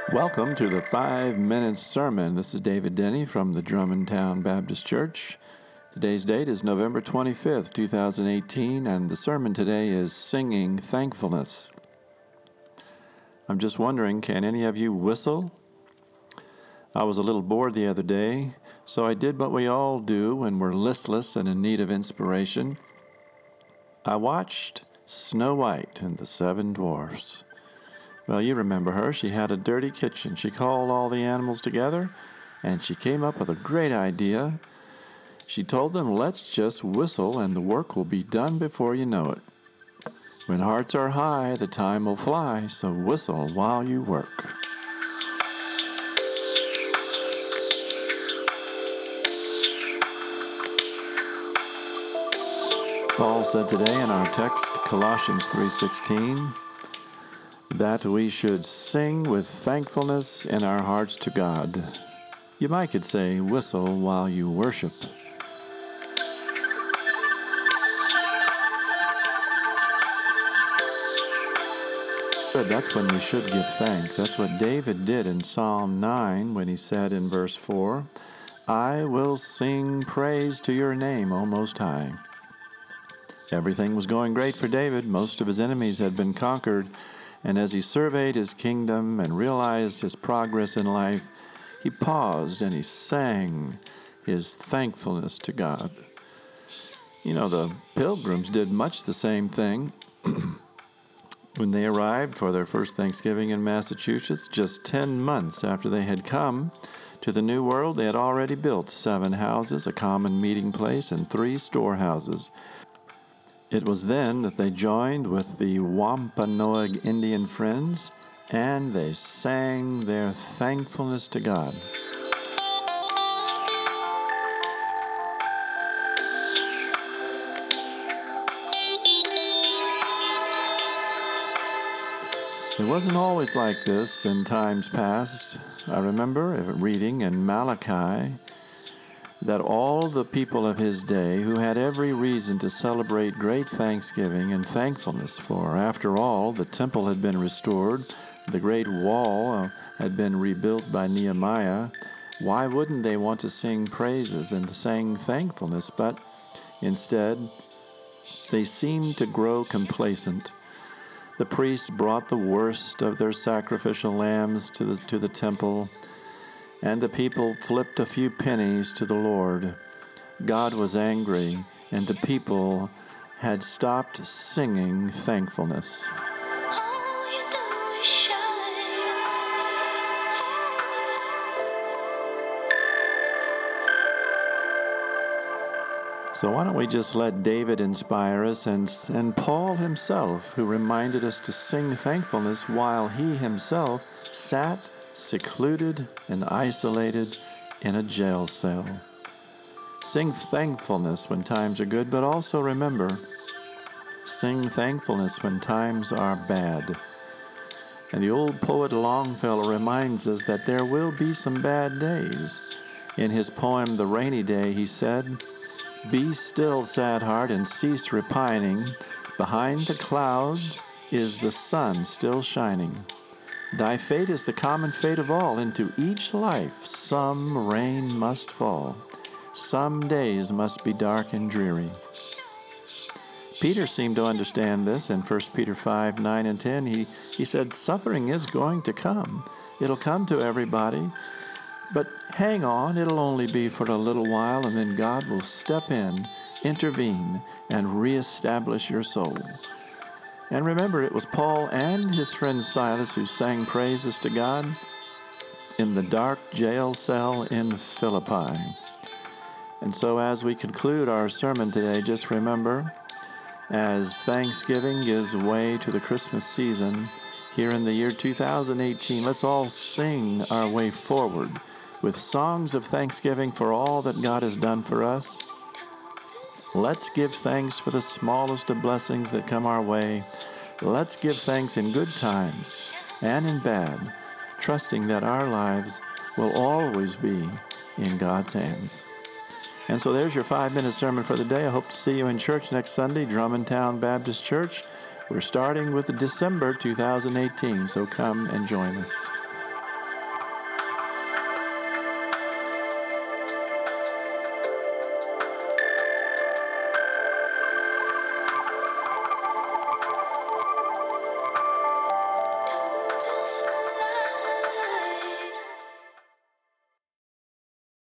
Welcome to the 5-Minute Sermon. This is David Denny from the Drummondtown Baptist Church. Today's date is November 25th, 2018, and the sermon today is Singing Thankfulness. I'm just wondering, can any of you whistle? I was a little bored the other day, so I did what we all do when we're listless and in need of inspiration. I watched Snow White and the Seven Dwarfs. Well, you remember her. She had a dirty kitchen. She called all the animals together, and she came up with a great idea. She told them, let's just whistle, and the work will be done before you know it. When hearts are high, the time will fly, so whistle while you work. Paul said today in our text, Colossians 3:16, that we should sing with thankfulness in our hearts to God. You might could say, whistle while you worship. That's when we should give thanks. That's what David did in Psalm 9 when he said in verse 4, I will sing praise to your name, O Most High. Everything was going great for David. Most of his enemies had been conquered. And as he surveyed his kingdom and realized his progress in life, he paused and he sang his thankfulness to God. You know, the Pilgrims did much the same thing. When they arrived for their first Thanksgiving in Massachusetts, just 10 months after they had come to the New World, they had already built 7 houses, a common meeting place, and 3 storehouses. It was then that they joined with the Wampanoag Indian friends, and they sang their thankfulness to God. It wasn't always like this in times past. I remember reading in Malachi that all the people of his day who had every reason to celebrate great thanksgiving and thankfulness for. After all, the temple had been restored, the great wall had been rebuilt by Nehemiah. Why wouldn't they want to sing praises and sing thankfulness? But instead, they seemed to grow complacent. The priests brought the worst of their sacrificial lambs to the temple, and the people flipped a few pennies to the Lord. God was angry, and the people had stopped singing thankfulness. So why don't we just let David inspire us and Paul himself, who reminded us to sing thankfulness while he himself sat secluded and isolated in a jail cell. Sing thankfulness when times are good, but also remember, sing thankfulness when times are bad. And the old poet Longfellow reminds us that there will be some bad days. In his poem, The Rainy Day, he said, be still, sad heart, and cease repining. Behind the clouds is the sun still shining. Thy fate is the common fate of all. Into each life some rain must fall. Some days must be dark and dreary. Peter seemed to understand this in 1 Peter 5, 9, and 10. He said, suffering is going to come. It'll come to everybody. But hang on, it'll only be for a little while, and then God will step in, intervene, and reestablish your soul. And remember, it was Paul and his friend Silas who sang praises to God in the dark jail cell in Philippi. And so as we conclude our sermon today, just remember, as Thanksgiving gives way to the Christmas season here in the year 2018, let's all sing our way forward with songs of thanksgiving for all that God has done for us. Let's give thanks for the smallest of blessings that come our way. Let's give thanks in good times and in bad, trusting that our lives will always be in God's hands. And so there's your 5-minute sermon for the day. I hope to see you in church next Sunday, Drummondtown Baptist Church. We're starting with December 2018, so come and join us.